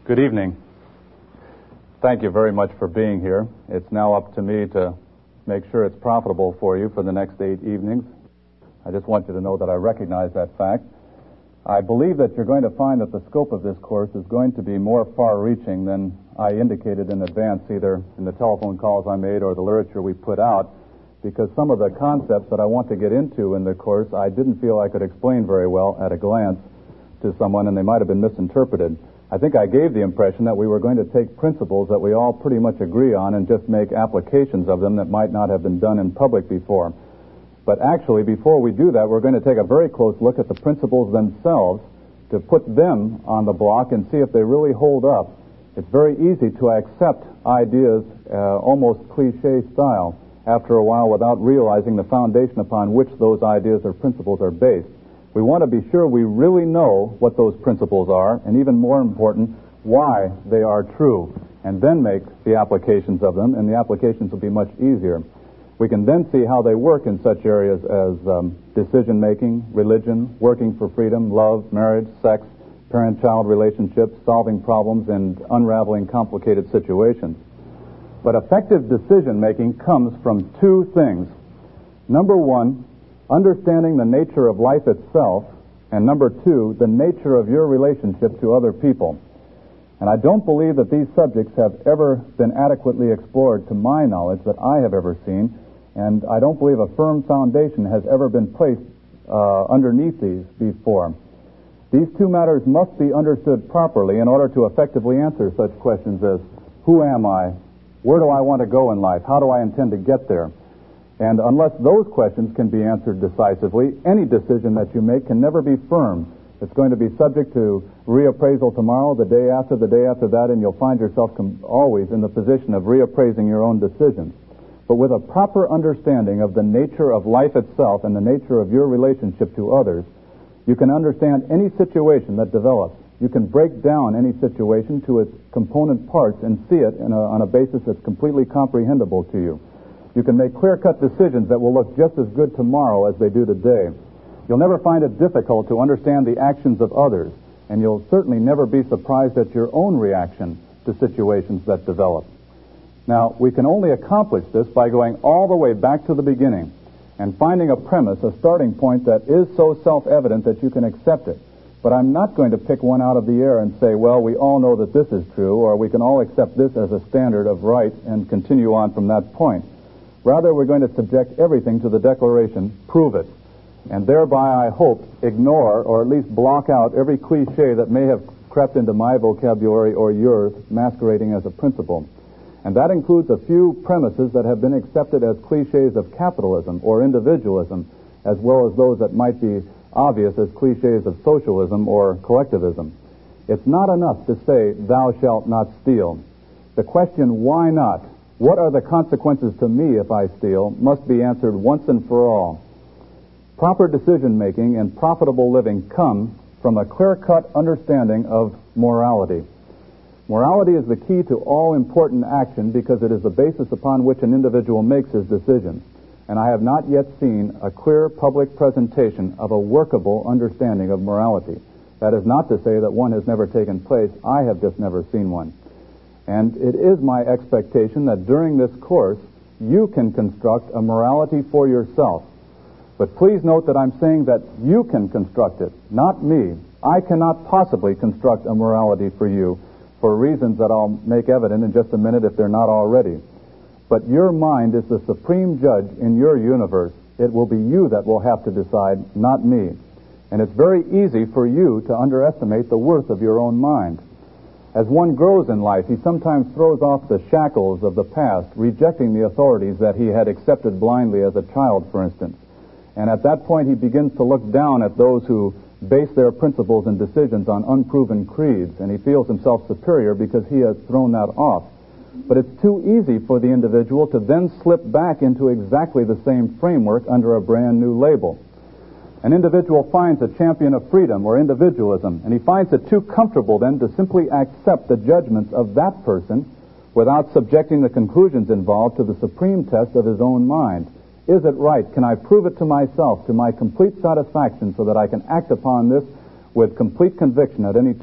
Good evening. Thank you very much for being here. It's now up to me to make sure it's profitable for you for the next 8 evenings. I just want you to know that I recognize that fact. I believe that you're going to find that the scope of this course is going to be more far-reaching than I indicated in advance, either in the telephone calls I made or the literature we put out, because some of the concepts that I want to get into in the course I didn't feel I could explain very well at a glance to someone, and they might have been misinterpreted. I think I gave the impression that we were going to take principles that we all pretty much agree on and just make applications of them that might not have been done in public before. But actually, before we do that, we're going to take a very close look at the principles themselves to put them on the block and see if they really hold up. It's very easy to accept ideas almost cliche style after a while without realizing the foundation upon which those ideas or principles are based. We want to be sure we really know what those principles are, and even more important, why they are true, and then make the applications of them, and the applications will be much easier. We can then see how they work in such areas as decision-making, religion, working for freedom, love, marriage, sex, parent-child relationships, solving problems, and unraveling complicated situations. But effective decision-making comes from two things. Number one, understanding the nature of life itself, and number two, the nature of your relationship to other people. And I don't believe that these subjects have ever been adequately explored to my knowledge that I have ever seen, and I don't believe a firm foundation has ever been placed underneath these before. These two matters must be understood properly in order to effectively answer such questions as, who am I? Where do I want to go in life? How do I intend to get there? And unless those questions can be answered decisively, any decision that you make can never be firm. It's going to be subject to reappraisal tomorrow, the day after that, and you'll find yourself always in the position of reappraising your own decisions. But with a proper understanding of the nature of life itself and the nature of your relationship to others, you can understand any situation that develops. You can break down any situation to its component parts and see it on a basis that's completely comprehensible to you. You can make clear-cut decisions that will look just as good tomorrow as they do today. You'll never find it difficult to understand the actions of others, and you'll certainly never be surprised at your own reaction to situations that develop. Now, we can only accomplish this by going all the way back to the beginning and finding a premise, a starting point that is so self-evident that you can accept it. But I'm not going to pick one out of the air and say, well, we all know that this is true, or we can all accept this as a standard of right and continue on from that point. Rather, we're going to subject everything to the declaration, prove it, and thereby, I hope, ignore or at least block out every cliche that may have crept into my vocabulary or yours, masquerading as a principle. And that includes a few premises that have been accepted as cliches of capitalism or individualism, as well as those that might be obvious as cliches of socialism or collectivism. It's not enough to say, thou shalt not steal. The question, why not? What are the consequences to me if I steal, must be answered once and for all. Proper decision-making and profitable living come from a clear-cut understanding of morality. Morality is the key to all important action because it is the basis upon which an individual makes his decisions. And I have not yet seen a clear public presentation of a workable understanding of morality. That is not to say that one has never taken place. I have just never seen one. And it is my expectation that during this course, you can construct a morality for yourself. But please note that I'm saying that you can construct it, not me. I cannot possibly construct a morality for you for reasons that I'll make evident in just a minute if they're not already. But your mind is the supreme judge in your universe. It will be you that will have to decide, not me. And it's very easy for you to underestimate the worth of your own mind. As one grows in life, he sometimes throws off the shackles of the past, rejecting the authorities that he had accepted blindly as a child, for instance. And at that point, he begins to look down at those who base their principles and decisions on unproven creeds, and he feels himself superior because he has thrown that off. But it's too easy for the individual to then slip back into exactly the same framework under a brand new label. An individual finds a champion of freedom or individualism, and he finds it too comfortable then to simply accept the judgments of that person without subjecting the conclusions involved to the supreme test of his own mind. Is it right? Can I prove it to myself, to my complete satisfaction, so that I can act upon this with complete conviction at any